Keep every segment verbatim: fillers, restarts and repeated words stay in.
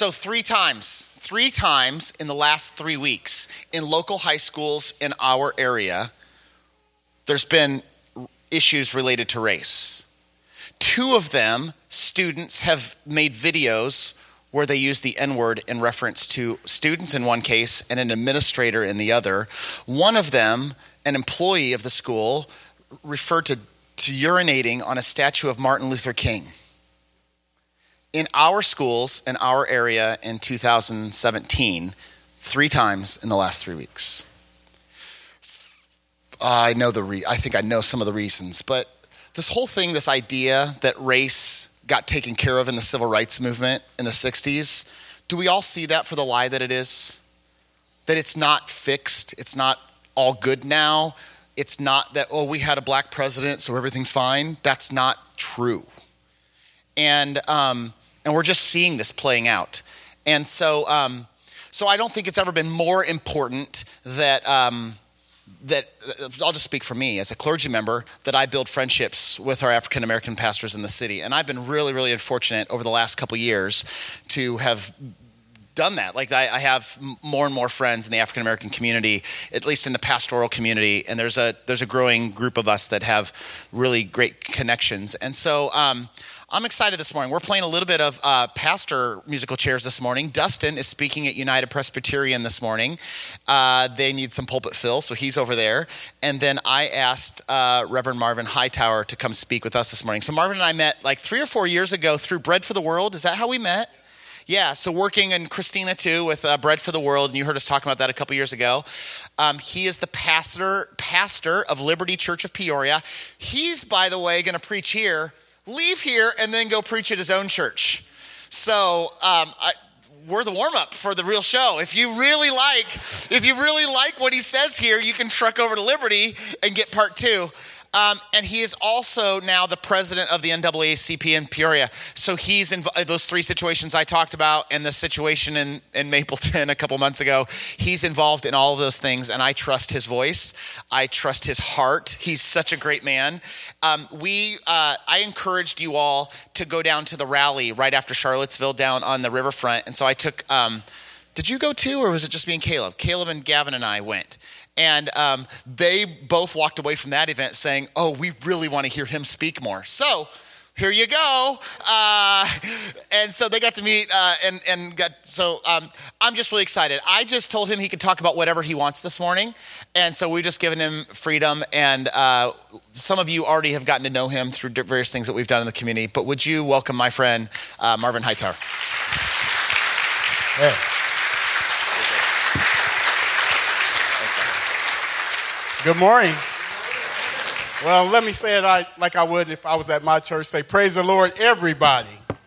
So three times, three times in the last three weeks in local high schools in our area, there's been issues related to race. Two of them, students have made videos where they use the N-word in reference to students in one case and an administrator in the other. One of them, an employee of the school, referred to, to urinating on a statue of Martin Luther King. In our schools, in our area in two thousand seventeen, three times in the last three weeks. Uh, I know the re- I think I know some of the reasons, but this whole thing, this idea that race got taken care of in the civil rights movement in the sixties, do we all see that for the lie that it is? That it's not fixed, it's not all good now, it's not that, oh, we had a black president, so everything's fine. That's not true. And um, and we're just seeing this playing out. And so um, so I don't think it's ever been more important that um, that I'll just speak for me as a clergy member, that I build friendships with our African American pastors in the city. And I've been really, really fortunate over the last couple years to have done that. Like I, I have more and more friends in the African American community, at least in the pastoral community. And there's a there's a growing group of us that have really great connections. And so um, I'm excited this morning. We're playing a little bit of uh, pastor musical chairs this morning. Dustin is speaking at United Presbyterian this morning. Uh, they need some pulpit fill, so he's over there. And then I asked uh, Reverend Marvin Hightower to come speak with us this morning. So Marvin and I met like three or four years ago through Bread for the World. Is that how we met? Yeah, so working, and Christina too, with uh, Bread for the World, and you heard us talk about that a couple years ago. Um, he is the pastor pastor of Liberty Church of Peoria. He's, by the way, going to preach here, leave here, and then go preach at his own church. So um, I, we're the warm-up for the real show. If you really like, if you really like what he says here, you can truck over to Liberty and get part two. Um, and he is also now the president of the N double A C P in Peoria. So he's in those three situations I talked about, and the situation in, in Mapleton a couple months ago. He's involved in all of those things, and I trust his voice. I trust his heart. He's such a great man. Um, we, uh, I encouraged you all to go down to the rally right after Charlottesville down on the riverfront. And so I took, um, did you go too, or was it just me and Caleb? Caleb and Gavin and I went. And um, they both walked away from that event saying, oh, we really want to hear him speak more. So here you go. Uh, and so they got to meet uh, and, and got, so um, I'm just really excited. I just told him he could talk about whatever he wants this morning. And so we've just given him freedom. And uh, some of you already have gotten to know him through various things that we've done in the community. But would you welcome my friend, uh, Marvin Hightower? Hey. Good morning. Well, let me say it like I would if I was at my church. Say, praise the Lord, everybody.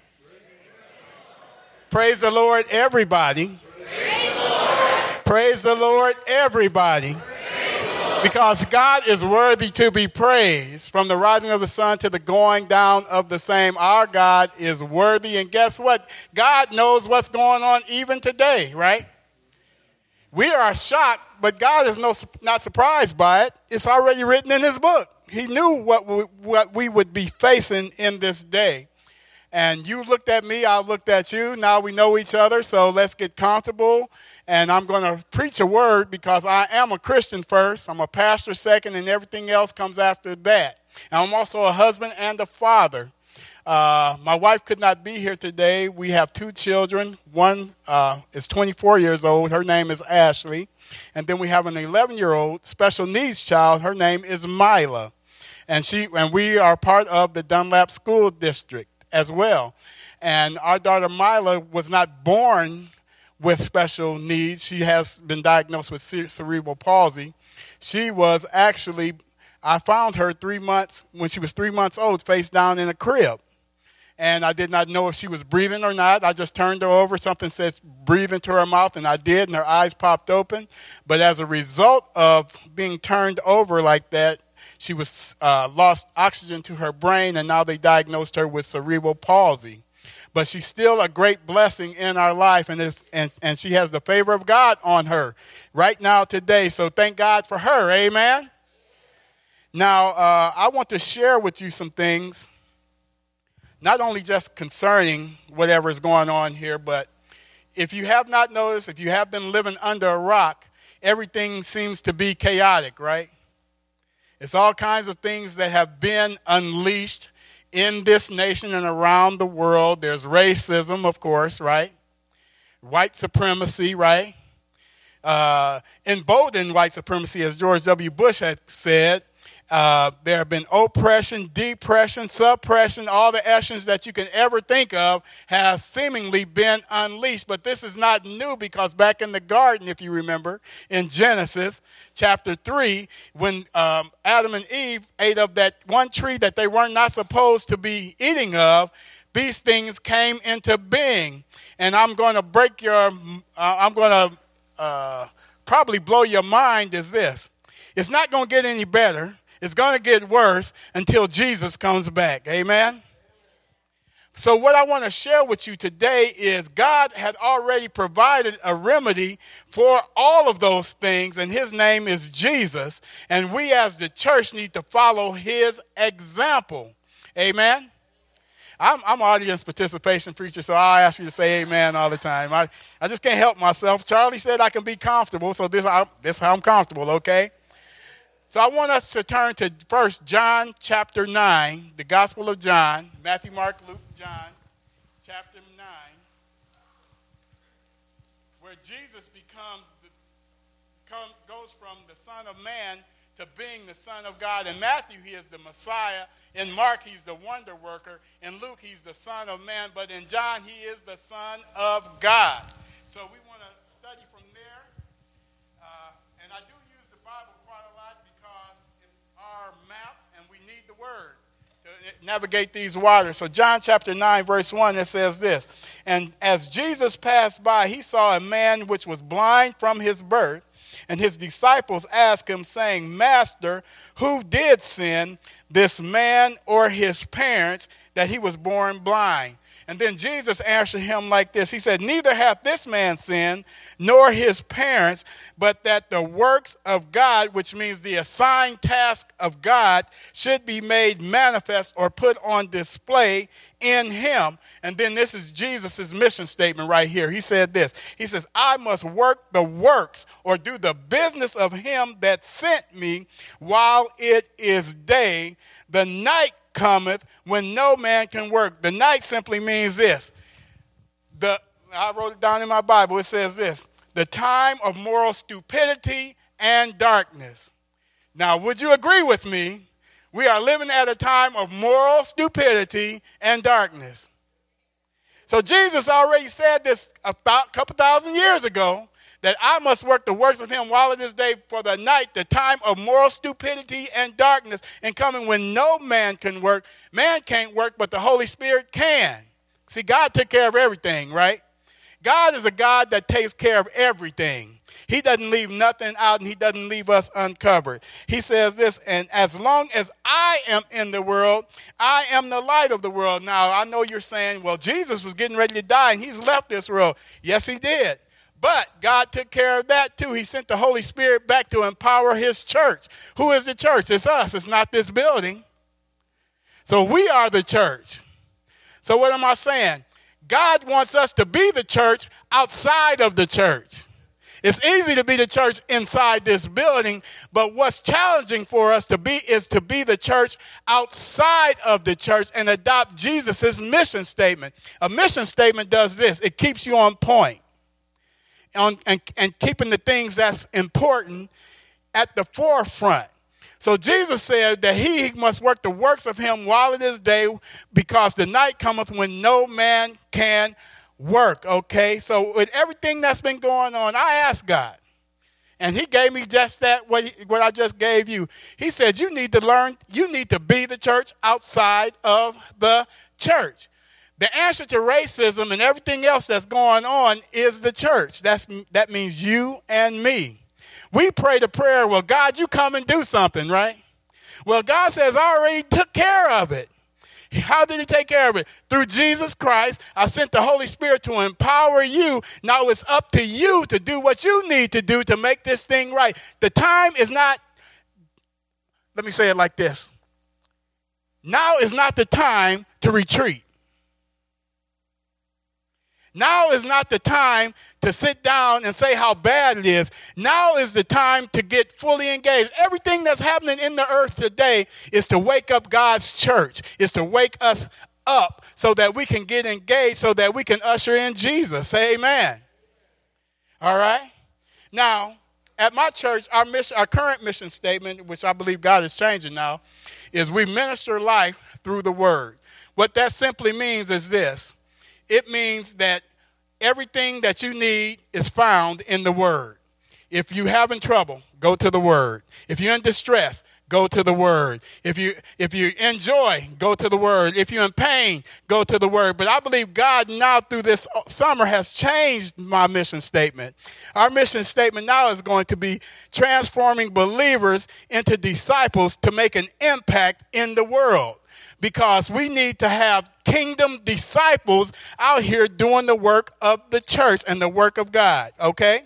Praise the Lord, everybody. Praise the Lord, praise the Lord everybody. Praise the Lord. Because God is worthy to be praised from the rising of the sun to the going down of the same. Our God is worthy. And guess what? God knows what's going on even today, right? We are shocked, but God is no, not surprised by it. It's already written in his book. He knew what we, what we would be facing in this day. And you looked at me, I looked at you. Now we know each other, so let's get comfortable. And I'm going to preach a word because I am a Christian first. I'm a pastor second, and everything else comes after that. And I'm also a husband and a father. Uh, my wife could not be here today. We have two children. One uh, is twenty-four years old. Her name is Ashley. And then we have an eleven-year-old special needs child. Her name is Mila. And she and we are part of the Dunlap School District as well. And our daughter Mila was not born with special needs. She has been diagnosed with cerebral palsy. She was actually, I found her three months, when she was three months old, face down in a crib. And I did not know if she was breathing or not. I just turned her over. Something says breathe into her mouth, and I did, and her eyes popped open. But as a result of being turned over like that, she was uh, lost oxygen to her brain, and now they diagnosed her with cerebral palsy. But she's still a great blessing in our life, and, it's, and, and she has the favor of God on her right now today. So thank God for her. Amen? Now, uh, I want to share with you some things, not only just concerning whatever is going on here, but if you have not noticed, if you have been living under a rock, everything seems to be chaotic, right? It's all kinds of things that have been unleashed in this nation and around the world. There's racism, of course, right? White supremacy, right? Uh, emboldened white supremacy, as George W. Bush had said. Uh, there have been oppression, depression, suppression, all the actions that you can ever think of have seemingly been unleashed. But this is not new, because back in the garden, if you remember, in Genesis chapter three, when um, Adam and Eve ate of that one tree that they were not supposed to be eating of, these things came into being. And I'm going to break your, uh, I'm going to uh, probably blow your mind is this. It's not going to get any better. It's going to get worse until Jesus comes back. Amen? So what I want to share with you today is God had already provided a remedy for all of those things, and his name is Jesus. And we as the church need to follow his example. Amen? I'm, I'm an audience participation preacher, so I'll ask you to say amen all the time. I, I just can't help myself. Charlie said I can be comfortable, so this, I, this is how I'm comfortable, okay? So I want us to turn to first John chapter nine, the Gospel of John, Matthew, Mark, Luke, John, chapter nine, where Jesus becomes the, come, goes from the Son of Man to being the Son of God. In Matthew, he is the Messiah. In Mark, he's the wonder worker. In Luke, he's the Son of Man. But in John, he is the Son of God. So we want to study from there. Uh, and I do use the Bible quite a lot because it's our map, and we need the Word to navigate these waters. So John chapter nine, verse one, it says this. And as Jesus passed by, he saw a man which was blind from his birth. And his disciples asked him, saying, Master, who did sin, this man or his parents, that he was born blind? And then Jesus answered him like this. He said, neither hath this man sinned, nor his parents, but that the works of God, which means the assigned task of God, should be made manifest or put on display in him. And then this is Jesus' mission statement right here. He said this. He says, I must work the works or do the business of him that sent me while it is day. The night cometh when no man can work. The night simply means this. The I wrote it down in my Bible. It says this. The time of moral stupidity and darkness. Now, would you agree with me? We are living at a time of moral stupidity and darkness. So Jesus already said this a th- couple thousand years ago, that I must work the works of him while it is day, for the night, the time of moral stupidity and darkness, and coming when no man can work. Man can't work, but the Holy Spirit can. See, God took care of everything, right? God is a God that takes care of everything. He doesn't leave nothing out, and he doesn't leave us uncovered. He says this, and as long as I am in the world, I am the light of the world. Now, I know you're saying, well, Jesus was getting ready to die, and he's left this world. Yes, he did. But God took care of that too. He sent the Holy Spirit back to empower his church. Who is the church? It's us. It's not this building. So we are the church. So what am I saying? God wants us to be the church outside of the church. It's easy to be the church inside this building, but what's challenging for us to be is to be the church outside of the church and adopt Jesus' mission statement. A mission statement does this. It keeps you on point. On, and, and keeping the things that's important at the forefront. So Jesus said that he must work the works of him while it is day, because the night cometh when no man can work, okay? So with everything that's been going on, I asked God, and he gave me just that, what, he, what I just gave you. He said, you need to learn, you need to be the church outside of the church. The answer to racism and everything else that's going on is the church. That's, that means you and me. We pray the prayer, well, God, you come and do something, right? Well, God says, I already took care of it. How did he take care of it? Through Jesus Christ. I sent the Holy Spirit to empower you. Now it's up to you to do what you need to do to make this thing right. The time is not, let me say it like this. Now is not the time to retreat. Now is not the time to sit down and say how bad it is. Now is the time to get fully engaged. Everything that's happening in the earth today is to wake up God's church, is to wake us up so that we can get engaged, so that we can usher in Jesus. Amen. All right. Now, at my church, our mission, our current mission statement, which I believe God is changing now, is we minister life through the word. What that simply means is this. It means that everything that you need is found in the word. If you're having trouble, go to the word. If you're in distress, go to the word. If you if you enjoy, go to the word. If you're in pain, go to the word. But I believe God now through this summer has changed my mission statement. Our mission statement now is going to be transforming believers into disciples to make an impact in the world. Because we need to have kingdom disciples out here doing the work of the church and the work of God, okay?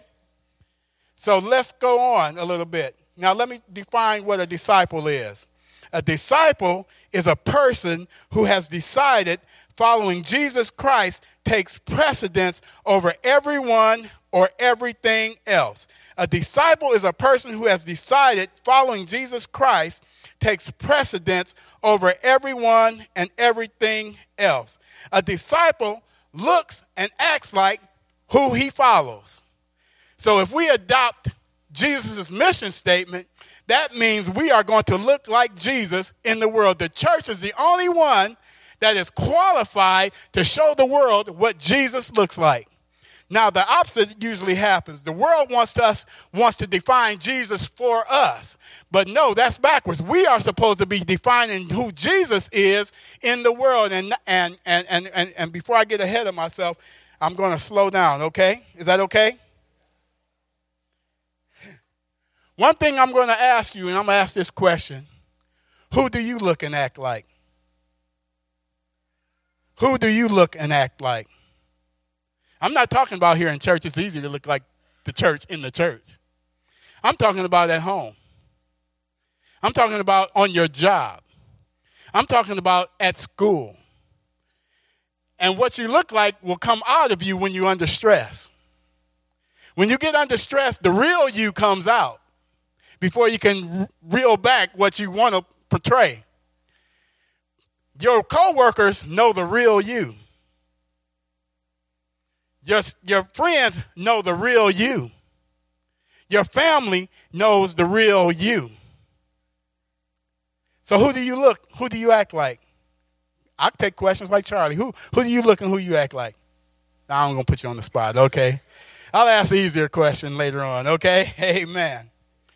So let's go on a little bit. Now let me define what a disciple is. A disciple is a person who has decided following Jesus Christ takes precedence over everyone or everything else. A disciple is a person who has decided following Jesus Christ takes precedence over everyone and everything else. A disciple looks and acts like who he follows. So if we adopt Jesus' mission statement, that means we are going to look like Jesus in the world. The church is the only one that is qualified to show the world what Jesus looks like. Now, the opposite usually happens. The world wants to us wants to define Jesus for us. But no, that's backwards. We are supposed to be defining who Jesus is in the world. And and and and and, and before I get ahead of myself, I'm going to slow down, okay? Is that okay? One thing I'm going to ask you, and I'm going to ask this question. Who do you look and act like? Who do you look and act like? I'm not talking about here in church. It's easy to look like the church in the church. I'm talking about at home. I'm talking about on your job. I'm talking about at school. And what you look like will come out of you when you're under stress. When you get under stress, the real you comes out before you can reel back what you want to portray. Your coworkers know the real you. Your, your friends know the real you. Your family knows the real you. So who do you look? Who do you act like? I take questions like Charlie. Who who do you look and who you act like? Now I'm going to put you on the spot, okay? I'll ask the easier question later on, okay? Amen.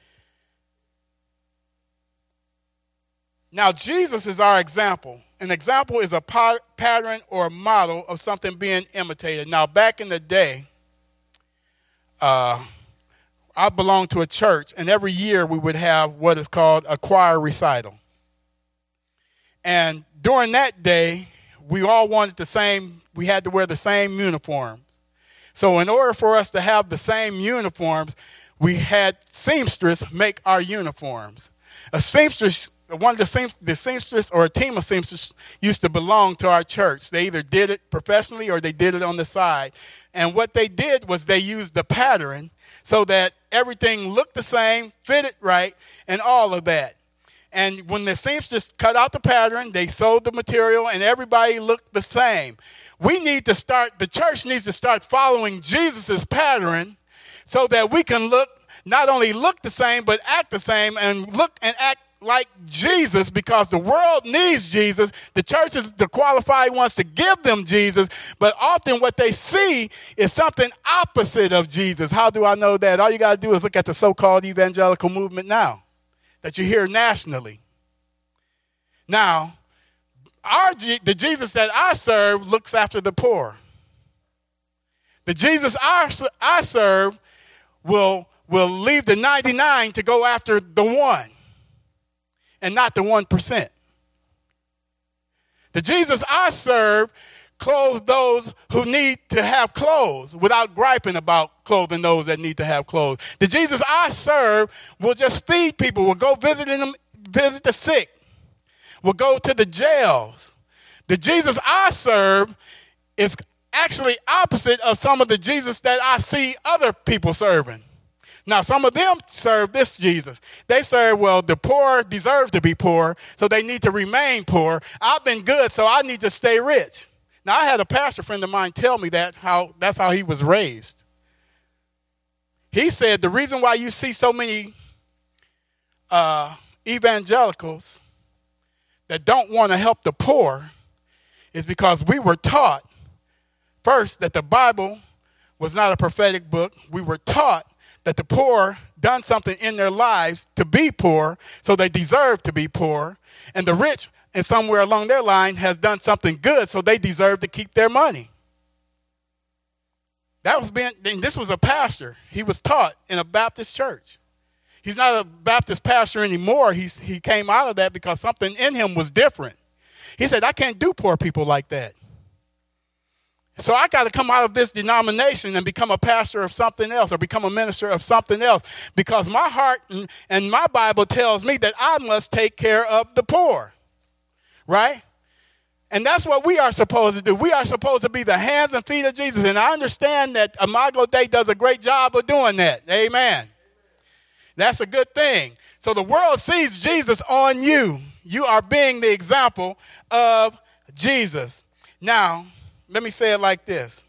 Now, Jesus is our example. An example is a pattern or a model of something being imitated. Now, back in the day, uh, I belonged to a church, and every year we would have what is called a choir recital. And during that day, we all wanted the same, we had to wear the same uniforms. So in order for us to have the same uniforms, we had seamstress make our uniforms. A seamstress One of the, seam, the seamstress or a team of seamstress used to belong to our church. They either did it professionally or they did it on the side. And what they did was they used the pattern so that everything looked the same, fitted right, and all of that. And when the seamstress cut out the pattern, they sewed the material, and everybody looked the same. We need to start, the church needs to start following Jesus' pattern so that we can look, not only look the same, but act the same and look and act like Jesus, because the world needs Jesus. The church is the qualified ones to give them Jesus, but often what they see is something opposite of Jesus. How do I know that? All you got to do is look at the so-called evangelical movement now that you hear nationally. Now, our the Jesus that I serve looks after the poor. The Jesus I, I serve will, will leave the ninety-nine to go after the one. And not the one percent. The Jesus I serve clothes those who need to have clothes without griping about clothing those that need to have clothes. The Jesus I serve will just feed people, will go visit them, visit the sick, will go to the jails. The Jesus I serve is actually opposite of some of the Jesus that I see other people serving. Now, some of them serve this Jesus. They serve, well, the poor deserve to be poor, so they need to remain poor. I've been good, so I need to stay rich. Now, I had a pastor friend of mine tell me that how that's how he was raised. He said the reason why you see so many uh, evangelicals that don't want to help the poor is because we were taught, first, that the Bible was not a prophetic book. We were taught that the poor done something in their lives to be poor, so they deserve to be poor. And the rich, and somewhere along their line, has done something good, so they deserve to keep their money. That was being, and this was a pastor. He was taught in a Baptist church. He's not a Baptist pastor anymore. He's, he came out of that because something in him was different. He said, I can't do poor people like that. So I got to come out of this denomination and become a pastor of something else or become a minister of something else, because my heart and, and my Bible tells me that I must take care of the poor, right? And that's what we are supposed to do. We are supposed to be the hands and feet of Jesus. And I understand that Imago Dei does a great job of doing that. Amen. That's a good thing. So the world sees Jesus on you. You are being the example of Jesus. Now, let me say it like this.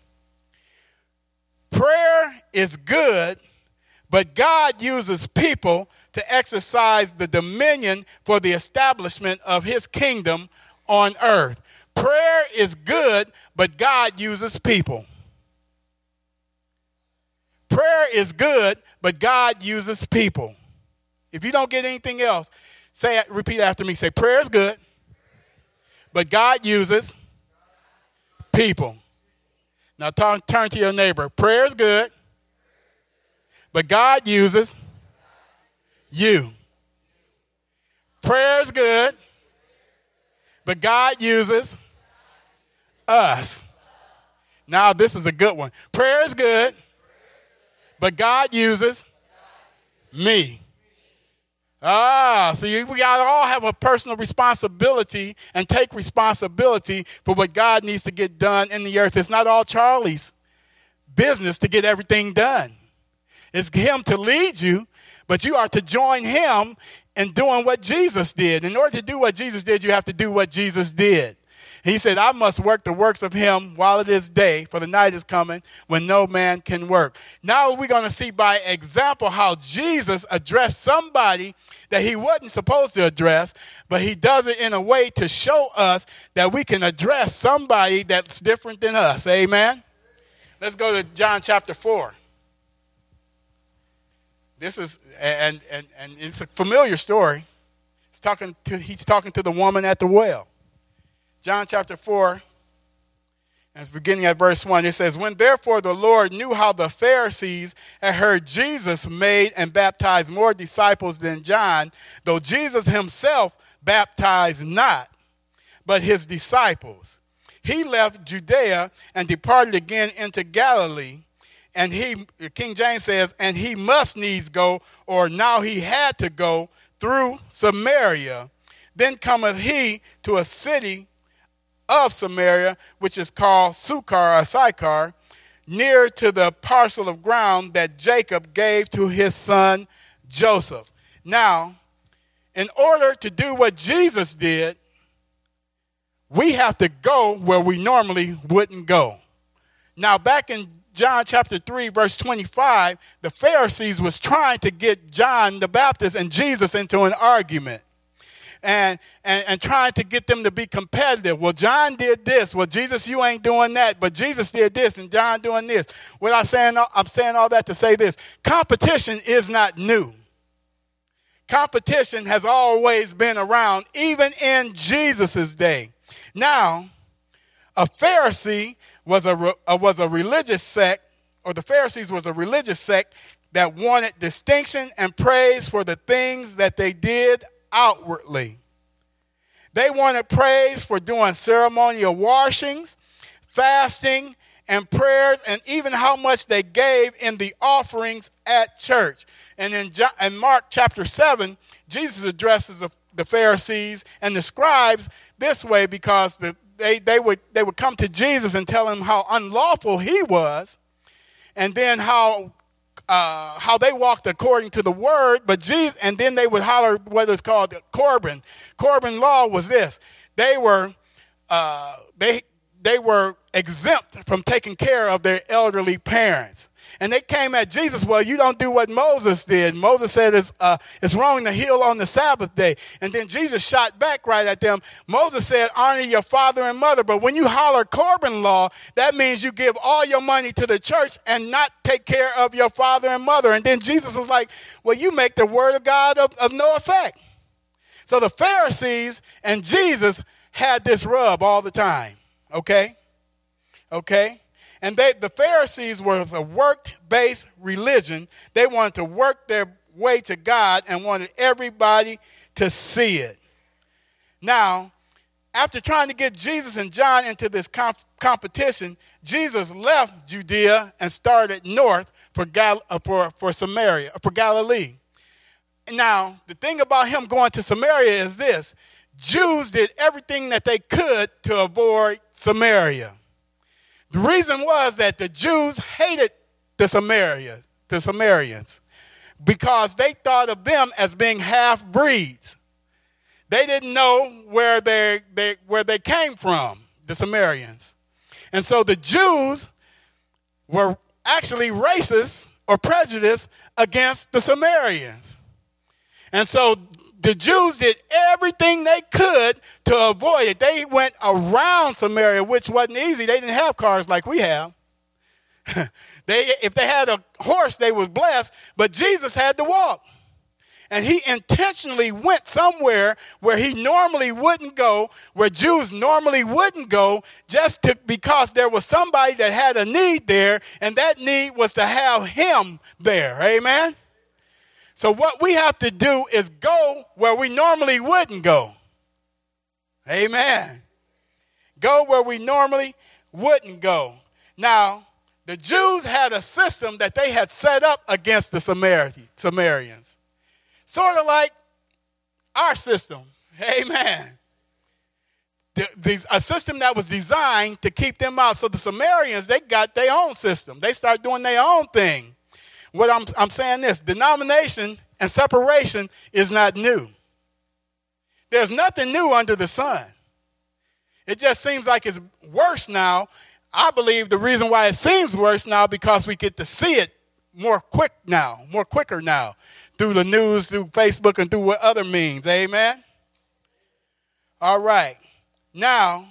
Prayer is good, but God uses people to exercise the dominion for the establishment of his kingdom on earth. Prayer is good, but God uses people. Prayer is good, but God uses people. If you don't get anything else, say it, repeat after me. Say, prayer is good, but God uses people. Now turn, turn to your neighbor. Prayer is good, but God uses you. Prayer is good, but God uses us. Now this is a good one. Prayer is good, but God uses me. Ah, so you, we got to all have a personal responsibility and take responsibility for what God needs to get done in the earth. It's not all Charlie's business to get everything done. It's him to lead you, but you are to join him in doing what Jesus did. In order to do what Jesus did, you have to do what Jesus did. He said, I must work the works of him while it is day, for the night is coming when no man can work. Now we're going to see by example how Jesus addressed somebody that he wasn't supposed to address, but he does it in a way to show us that we can address somebody that's different than us. Amen? Let's go to John chapter four. This is, and, and, and it's a familiar story. He's talking to, he's talking to the woman at the well. John chapter four, and beginning at verse one, it says, when therefore the Lord knew how the Pharisees had heard Jesus made and baptized more disciples than John, though Jesus himself baptized not, but his disciples, he left Judea and departed again into Galilee. And he, King James says, and he must needs go, or now he had to go through Samaria. Then cometh he to a city of Samaria, which is called Sychar or Sychar, near to the parcel of ground that Jacob gave to his son Joseph. Now, in order to do what Jesus did, we have to go where we normally wouldn't go. Now, back in John chapter three, verse twenty-five, the Pharisees was trying to get John the Baptist and Jesus into an argument. And, and and trying to get them to be competitive. Well, John did this. Well, Jesus, you ain't doing that. But Jesus did this and John doing this. Well, I'm saying, I'm saying all that to say this. Competition is not new. Competition has always been around, even in Jesus' day. Now, a Pharisee was a, was a religious sect, or the Pharisees was a religious sect that wanted distinction and praise for the things that they did outwardly. They wanted praise for doing ceremonial washings, fasting, and prayers, and even how much they gave in the offerings at church. And in, John, in Mark chapter seven, Jesus addresses the Pharisees and the scribes this way, because the, they, they, would, they would come to Jesus and tell him how unlawful he was, and then how uh, how they walked according to the word. But Jesus, and then they would holler what is called Corban. Corban law was this: they were uh, they they were exempt from taking care of their elderly parents. And they came at Jesus, well, you don't do what Moses did. Moses said it's, uh, it's wrong to heal on the Sabbath day. And then Jesus shot back right at them. Moses said, honor your father and mother. But when you holler Corban law, that means you give all your money to the church and not take care of your father and mother. And then Jesus was like, well, you make the word of God of, of no effect. So the Pharisees and Jesus had this rub all the time. Okay? Okay? And they, the Pharisees were a work-based religion. They wanted to work their way to God and wanted everybody to see it. Now, after trying to get Jesus and John into this comp- competition, Jesus left Judea and started north for, Gal- uh, for, for Samaria, for Galilee. Now, the thing about him going to Samaria is this: Jews did everything that they could to avoid Samaria. The reason was that the Jews hated the Samaria, the Samaritans, because they thought of them as being half-breeds. They didn't know where they, they, where they came from, the Samaritans. And so the Jews were actually racist or prejudiced against the Samaritans. And so the Jews did everything they could to avoid it. They went around Samaria, which wasn't easy. They didn't have cars like we have. they, if they had a horse, they was blessed, but Jesus had to walk. And he intentionally went somewhere where he normally wouldn't go, where Jews normally wouldn't go, just to, because there was somebody that had a need there, and that need was to have him there. Amen? So what we have to do is go where we normally wouldn't go. Amen. Go where we normally wouldn't go. Now, the Jews had a system that they had set up against the Samaritans. Sort of like our system. Amen. The, the, a system that was designed to keep them out. So the Samaritans, they got their own system. They start doing their own thing. What I'm, I'm saying this, denomination and separation is not new. There's nothing new under the sun. It just seems like it's worse now. I believe the reason why it seems worse now because we get to see it more quick now, more quicker now, through the news, through Facebook, and through other means. Amen? All right. Now,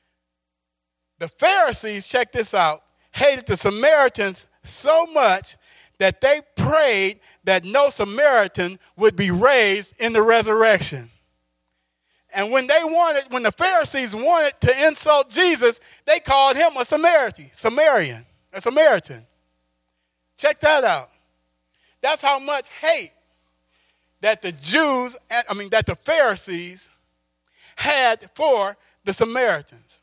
the Pharisees, check this out, hated the Samaritans so much that they prayed that no Samaritan would be raised in the resurrection. And when they wanted, when the Pharisees wanted to insult Jesus, they called him a Samaritan, Samaritan, a Samaritan. Check that out. That's how much hate that the Jews, I mean, that the Pharisees had for the Samaritans.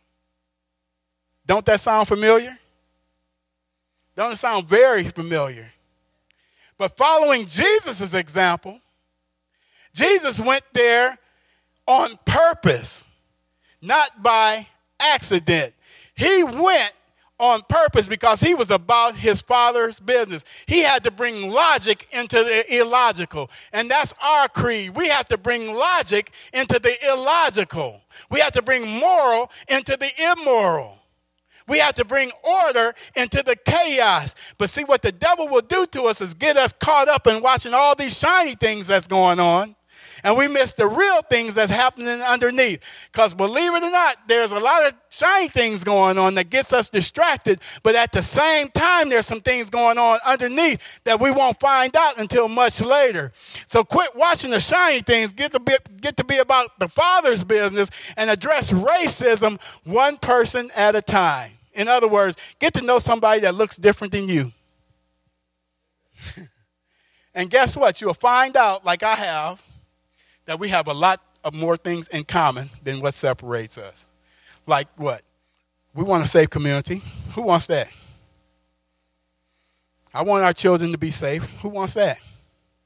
Don't that sound familiar? Don't it sound very familiar? But following Jesus' example, Jesus went there on purpose, not by accident. He went on purpose because he was about his Father's business. He had to bring logic into the illogical. And that's our creed. We have to bring logic into the illogical. We have to bring moral into the immoral. We have to bring order into the chaos. But see, what the devil will do to us is get us caught up in watching all these shiny things that's going on. And we miss the real things that's happening underneath. Because believe it or not, there's a lot of shiny things going on that gets us distracted. But at the same time, there's some things going on underneath that we won't find out until much later. So quit watching the shiny things. Get to be, get to be about the Father's business and address racism one person at a time. In other words, get to know somebody that looks different than you. And guess what? You'll find out, like I have, that we have a lot of more things in common than what separates us. Like what? We want a safe community. Who wants that? I want our children to be safe. Who wants that?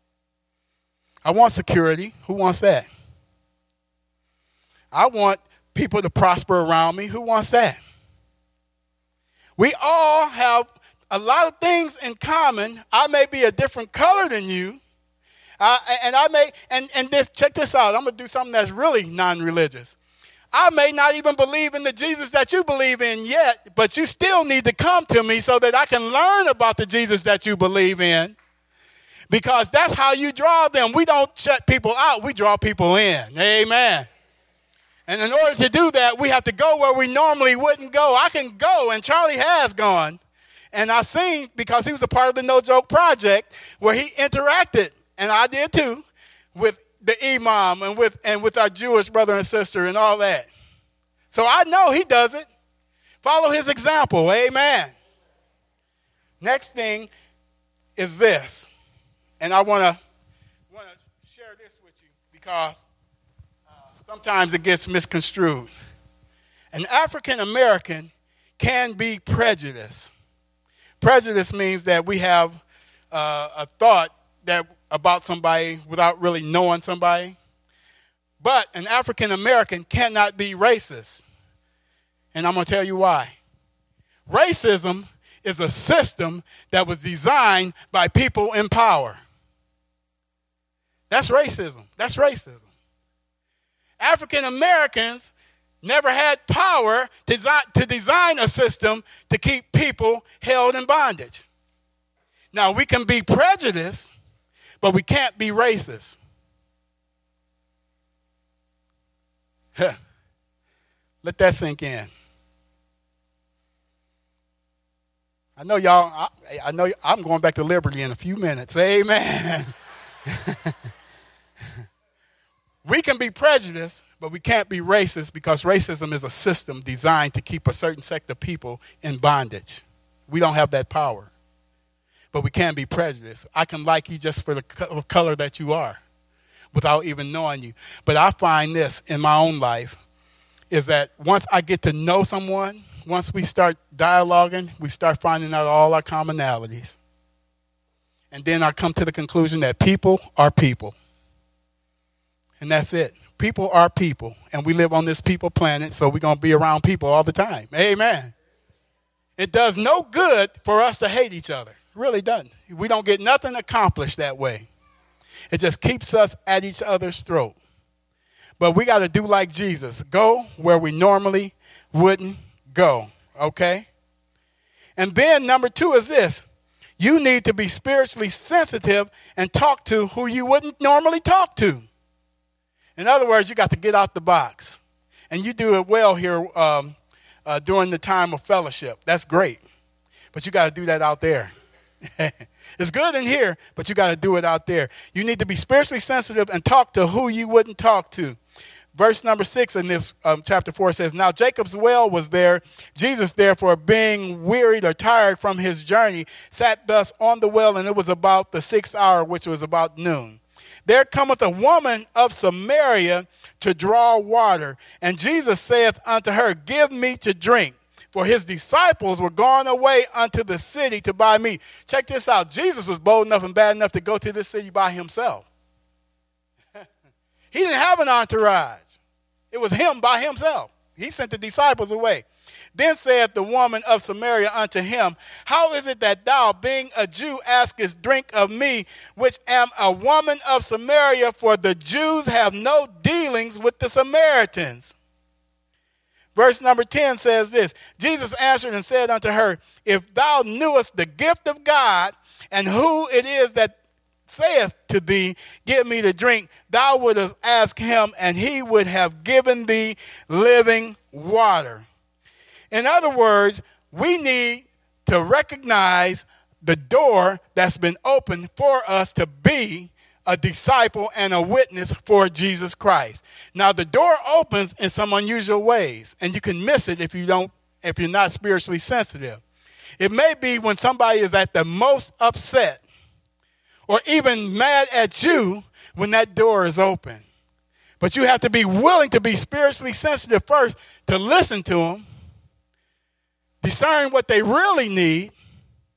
I want security. Who wants that? I want people to prosper around me. Who wants that? We all have a lot of things in common. I may be a different color than you. Uh, and I may, and, and this, check this out. I'm going to do something that's really non-religious. I may not even believe in the Jesus that you believe in yet, but you still need to come to me so that I can learn about the Jesus that you believe in. Because that's how you draw them. We don't shut people out. We draw people in. Amen. And in order to do that, we have to go where we normally wouldn't go. I can go, and Charlie has gone. And I've seen, because he was a part of the No Joke Project, where he interacted, and I did too, with the imam and with and with our Jewish brother and sister and all that. So I know he does it. Follow his example. Amen. Next thing is this. And I want to want to share this with you because uh, sometimes it gets misconstrued. An African American can be prejudiced. Prejudice means that we have uh, a thought that about somebody without really knowing somebody. But an African American cannot be racist. And I'm going to tell you why. Racism is a system that was designed by people in power. That's racism. That's racism. African Americans never had power to, to design a system to keep people held in bondage. Now, we can be prejudiced, but we can't be racist. Huh. Let that sink in. I know y'all, I, I know I'm going back to Liberty in a few minutes. Amen. We can be prejudiced, but we can't be racist because racism is a system designed to keep a certain sect of people in bondage. We don't have that power, but we can be prejudiced. I can like you just for the color that you are without even knowing you. But I find this in my own life is that once I get to know someone, once we start dialoguing, we start finding out all our commonalities. And then I come to the conclusion that people are people. And that's it. People are people. And we live on this people planet, so we're going to be around people all the time. Amen. It does no good for us to hate each other. It really doesn't. We don't get nothing accomplished that way. It just keeps us at each other's throat. But we got to do like Jesus. Go where we normally wouldn't go. Okay? And then number two is this. You need to be spiritually sensitive and talk to who you wouldn't normally talk to. In other words, you got to get out the box. And you do it well here um, uh, during the time of fellowship. That's great. But you got to do that out there. It's good in here, but you got to do it out there. You need to be spiritually sensitive and talk to who you wouldn't talk to. Verse number six in this um, chapter four says, Now Jacob's well was there. Jesus, therefore, being wearied or tired from his journey, sat thus on the well, and it was about the sixth hour, which was about noon. There cometh a woman of Samaria to draw water. And Jesus saith unto her, Give me to drink. For his disciples were gone away unto the city to buy meat. Check this out. Jesus was bold enough and bad enough to go to this city by himself. He didn't have an entourage. It was him by himself. He sent the disciples away. Then saith the woman of Samaria unto him, How is it that thou, being a Jew, askest drink of me, which am a woman of Samaria? For the Jews have no dealings with the Samaritans. Verse number ten says this, Jesus answered and said unto her, If thou knewest the gift of God, and who it is that saith to thee, Give me to drink, thou wouldst ask him, and he would have given thee living water. In other words, we need to recognize the door that's been opened for us to be a disciple and a witness for Jesus Christ. Now, the door opens in some unusual ways, and you can miss it if you don't, if you're not spiritually sensitive. It may be when somebody is at the most upset or even mad at you when that door is open. But you have to be willing to be spiritually sensitive first to listen to them, discern what they really need,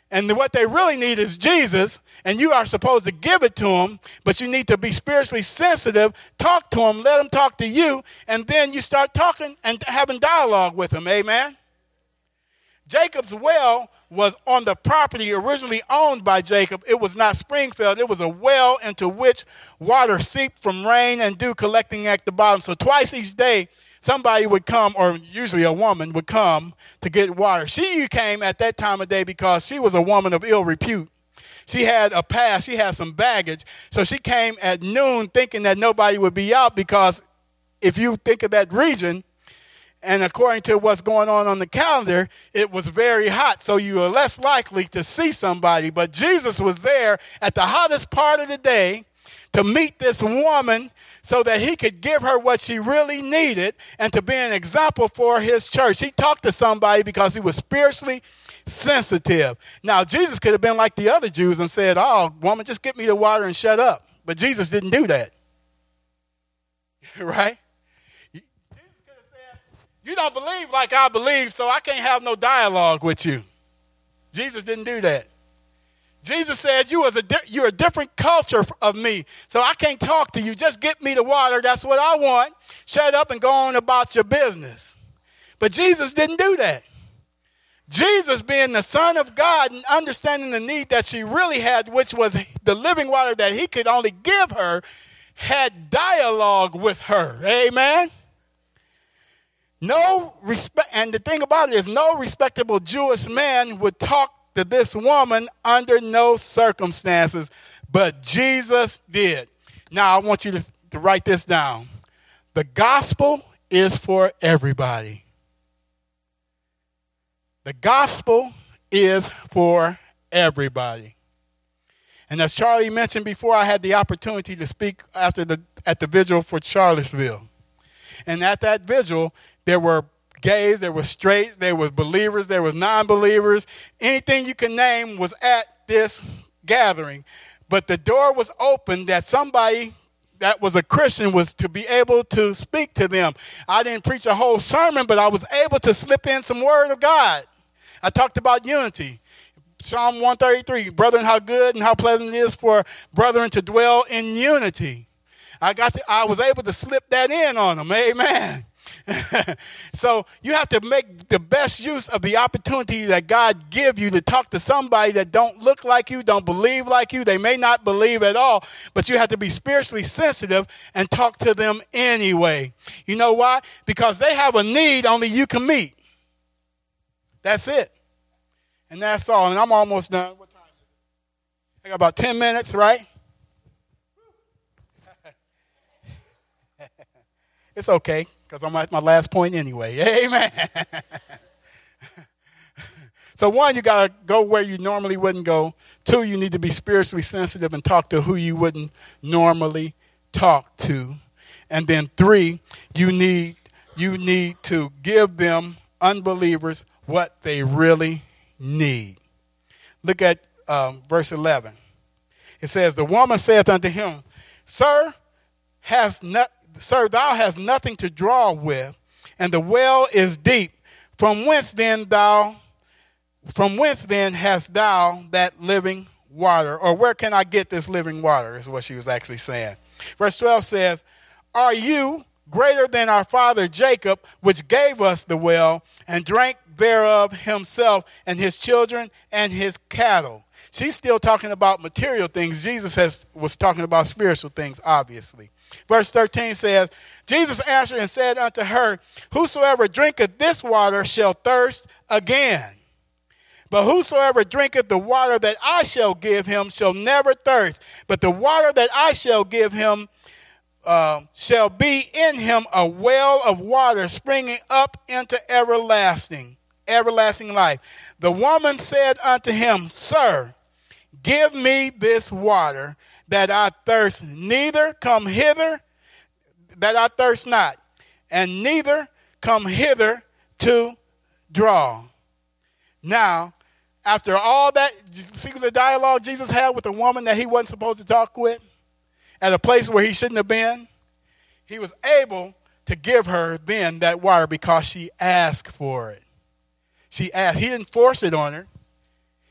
And what they really need is Jesus, and you are supposed to give it to them, but you need to be spiritually sensitive, talk to them, let them talk to you, and then you start talking and having dialogue with them, amen? Jacob's well was on the property originally owned by Jacob. It was not spring-fed. It was a well into which water seeped from rain and dew collecting at the bottom. So twice each day, somebody would come, or usually a woman would come to get water. She came at that time of day because she was a woman of ill repute. She had a past. She had some baggage. So she came at noon thinking that nobody would be out, because if you think of that region, and according to what's going on on the calendar, it was very hot. So you are less likely to see somebody. But Jesus was there at the hottest part of the day to meet this woman so that he could give her what she really needed and to be an example for his church. He talked to somebody because he was spiritually sensitive. Now, Jesus could have been like the other Jews and said, oh, woman, just get me the water and shut up. But Jesus didn't do that. Right? Jesus could have said, you don't believe like I believe, so I can't have no dialogue with you. Jesus didn't do that. Jesus said, you was a di- you're a different culture of me, so I can't talk to you. Just get me the water. That's what I want. Shut up and go on about your business. But Jesus didn't do that. Jesus, being the Son of God and understanding the need that she really had, which was the living water that he could only give her, had dialogue with her. Amen? No respect, and the thing about it is, no respectable Jewish man would talk to this woman under no circumstances, but Jesus did. Now, I want you to, to write this down. The gospel is for everybody. The gospel is for everybody. And as Charlie mentioned before, I had the opportunity to speak after the at the vigil for Charlottesville. And at that vigil, there were gays, there were straights, there was believers, there was non-believers. Anything you can name was at this gathering. But the door was open that somebody that was a Christian was to be able to speak to them. I didn't preach a whole sermon, but I was able to slip in some word of God. I talked about unity. Psalm one thirty-three, brethren, how good and how pleasant it is for brethren to dwell in unity. I got to, I was able to slip that in on them. Amen. So you have to make the best use of the opportunity that God give you to talk to somebody that don't look like you, don't believe like you. They may not believe at all, but you have to be spiritually sensitive and talk to them anyway. You know why? Because they have a need only you can meet. That's it. And that's all. And I'm almost done. What time is it? I got about ten minutes, right? It's okay, because I'm at my last point anyway. Amen. So one, you got to go where you normally wouldn't go. Two, you need to be spiritually sensitive and talk to who you wouldn't normally talk to. And then three, you need you need to give them, unbelievers, what they really need. Look at um, verse eleven. It says, the woman saith unto him, Sir, has not Sir, thou hast nothing to draw with, and the well is deep. From whence then thou, from whence then hast thou that living water? Or where can I get this living water, is what she was actually saying. Verse twelve says, Are you greater than our father Jacob, which gave us the well, and drank thereof himself, and his children, and his cattle? She's still talking about material things. Jesus has, was talking about spiritual things, obviously. Verse thirteen says, Jesus answered and said unto her, Whosoever drinketh this water shall thirst again. But whosoever drinketh the water that I shall give him shall never thirst. But the water that I shall give him uh, shall be in him a well of water springing up into everlasting, everlasting life. The woman said unto him, Sir, give me this water, that I thirst neither come hither, that I thirst not, and neither come hither to draw. Now, after all that, see the dialogue Jesus had with a woman that he wasn't supposed to talk with, at a place where he shouldn't have been, he was able to give her then that water because she asked for it. She asked. He didn't force it on her.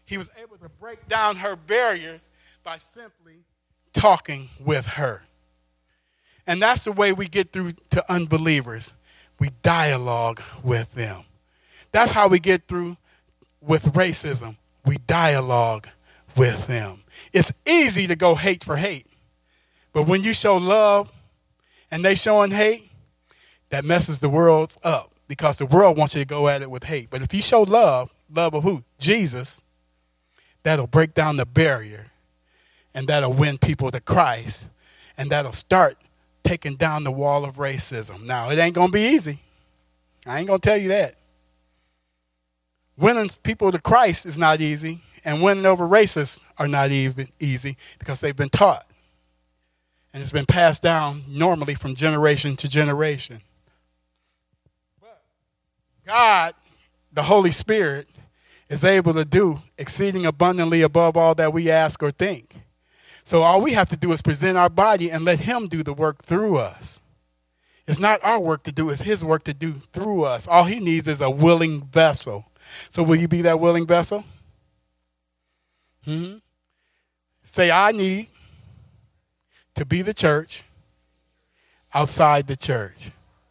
he was able to break down her barriers by simply talking with her. And that's the way we get through to unbelievers. We dialogue with them. That's how we get through with racism. We dialogue with them. It's easy to go hate for hate. But when you show love and they showing hate, that messes the world up because the world wants you to go at it with hate. But if you show love, love of who? Jesus, that'll break down the barrier and that'll win people to Christ and that'll start taking down the wall of racism. Now, it ain't going to be easy. I ain't going to tell you that. Winning people to Christ is not easy, and winning over racists are not even easy because they've been taught. And it's been passed down normally from generation to generation. But God, the Holy Spirit, is able to do exceeding abundantly above all that we ask or think. So all we have to do is present our body and let him do the work through us. It's not our work to do, it's his work to do through us. All he needs is a willing vessel. So will you be that willing vessel? Hmm? Say, I need to be the church outside the church.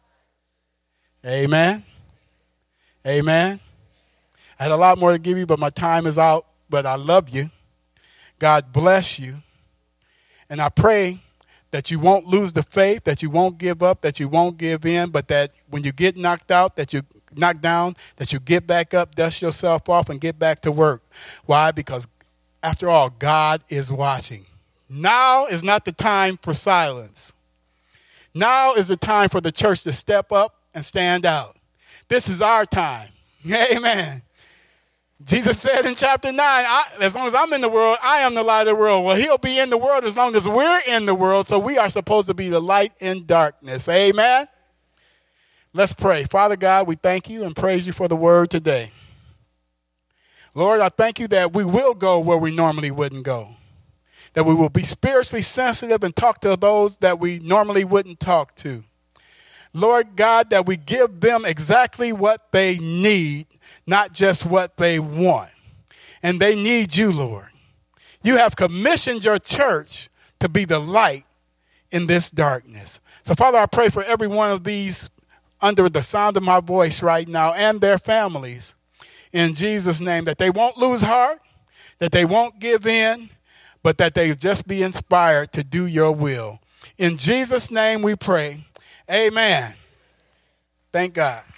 Amen. Amen. I had a lot more to give you, but my time is out. But I love you. God bless you. And I pray that you won't lose the faith, that you won't give up, that you won't give in, but that when you get knocked out, that you knocked down, that you get back up, dust yourself off, and get back to work. Why? Because after all, God is watching. Now is not the time for silence. Now is the time for the church to step up and stand out. This is our time. Amen. Jesus said in chapter nine, I, as long as I'm in the world, I am the light of the world. Well, he'll be in the world as long as we're in the world, so we are supposed to be the light in darkness. Amen. Let's pray. Father God, we thank you and praise you for the word today. Lord, I thank you that we will go where we normally wouldn't go, that we will be spiritually sensitive and talk to those that we normally wouldn't talk to. Lord God, that we give them exactly what they need, not just what they want. And they need you, Lord. You have commissioned your church to be the light in this darkness. So, Father, I pray for every one of these under the sound of my voice right now and their families in Jesus' name, that they won't lose heart, that they won't give in, but that they just be inspired to do your will. In Jesus' name we pray. Amen. Thank God.